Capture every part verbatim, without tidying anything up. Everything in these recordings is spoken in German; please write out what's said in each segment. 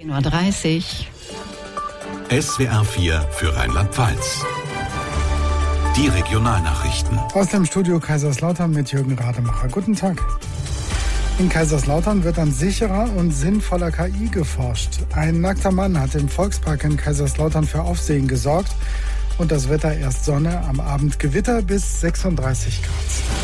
zehn Uhr dreißig. S W R vier für Rheinland-Pfalz. Die Regionalnachrichten. Aus dem Studio Kaiserslautern mit Jürgen Rademacher. Guten Tag. In Kaiserslautern wird an sicherer und sinnvoller K I geforscht. Ein nackter Mann hat im Volkspark in Kaiserslautern für Aufsehen gesorgt. Und das Wetter erst Sonne, am Abend Gewitter bis sechsunddreißig Grad.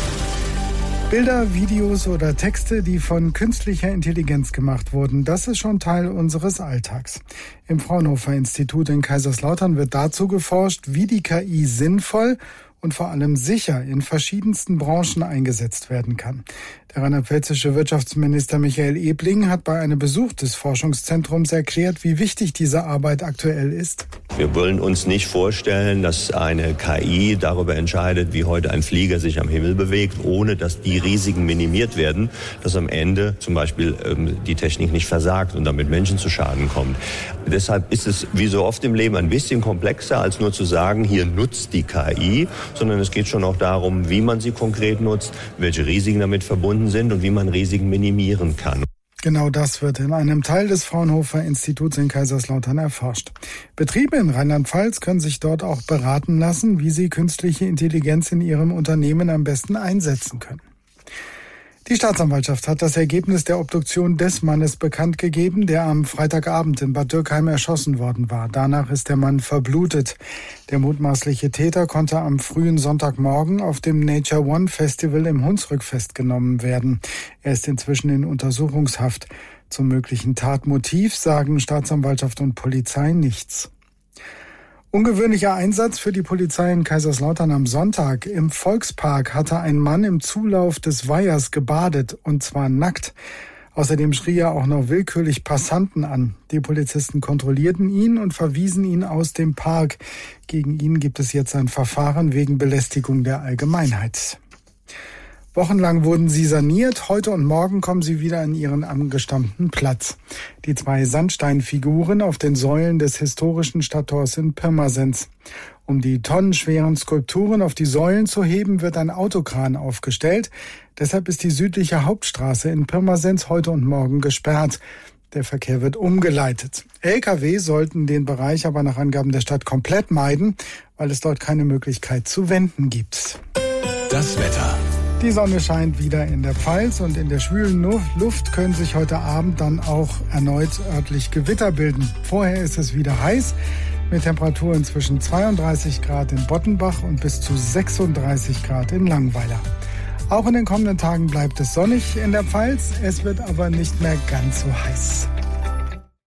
Bilder, Videos oder Texte, die von künstlicher Intelligenz gemacht wurden, das ist schon Teil unseres Alltags. Im Fraunhofer-Institut in Kaiserslautern wird dazu geforscht, wie die K I sinnvoll und vor allem sicher in verschiedensten Branchen eingesetzt werden kann. Der rheinland-pfälzische Wirtschaftsminister Michael Ebling hat bei einem Besuch des Forschungszentrums erklärt, wie wichtig diese Arbeit aktuell ist. Wir wollen uns nicht vorstellen, dass eine K I darüber entscheidet, wie heute ein Flieger sich am Himmel bewegt, ohne dass die Risiken minimiert werden, dass am Ende zum Beispiel ähm, die Technik nicht versagt und damit Menschen zu Schaden kommt. Deshalb ist es wie so oft im Leben ein bisschen komplexer, als nur zu sagen, hier nutzt die K I, sondern es geht schon auch darum, wie man sie konkret nutzt, welche Risiken damit verbunden sind und wie man Risiken minimieren kann. Genau das wird in einem Teil des Fraunhofer-Instituts in Kaiserslautern erforscht. Betriebe in Rheinland-Pfalz können sich dort auch beraten lassen, wie sie künstliche Intelligenz in ihrem Unternehmen am besten einsetzen können. Die Staatsanwaltschaft hat das Ergebnis der Obduktion des Mannes bekannt gegeben, der am Freitagabend in Bad Dürkheim erschossen worden war. Danach ist der Mann verblutet. Der mutmaßliche Täter konnte am frühen Sonntagmorgen auf dem Nature One Festival im Hunsrück festgenommen werden. Er ist inzwischen in Untersuchungshaft. Zum möglichen Tatmotiv sagen Staatsanwaltschaft und Polizei nichts. Ungewöhnlicher Einsatz für die Polizei in Kaiserslautern am Sonntag. Im Volkspark hatte ein Mann im Zulauf des Weihers gebadet, und zwar nackt. Außerdem schrie er auch noch willkürlich Passanten an. Die Polizisten kontrollierten ihn und verwiesen ihn aus dem Park. Gegen ihn gibt es jetzt ein Verfahren wegen Belästigung der Allgemeinheit. Wochenlang wurden sie saniert. Heute und morgen kommen sie wieder an ihren angestammten Platz. Die zwei Sandsteinfiguren auf den Säulen des historischen Stadttors in Pirmasens. Um die tonnenschweren Skulpturen auf die Säulen zu heben, wird ein Autokran aufgestellt. Deshalb ist die südliche Hauptstraße in Pirmasens heute und morgen gesperrt. Der Verkehr wird umgeleitet. L K W sollten den Bereich aber nach Angaben der Stadt komplett meiden, weil es dort keine Möglichkeit zu wenden gibt. Das Wetter. Die Sonne scheint wieder in der Pfalz und in der schwülen Luft können sich heute Abend dann auch erneut örtlich Gewitter bilden. Vorher ist es wieder heiß mit Temperaturen zwischen zweiunddreißig Grad in Bottenbach und bis zu sechsunddreißig Grad in Langweiler. Auch in den kommenden Tagen bleibt es sonnig in der Pfalz, es wird aber nicht mehr ganz so heiß.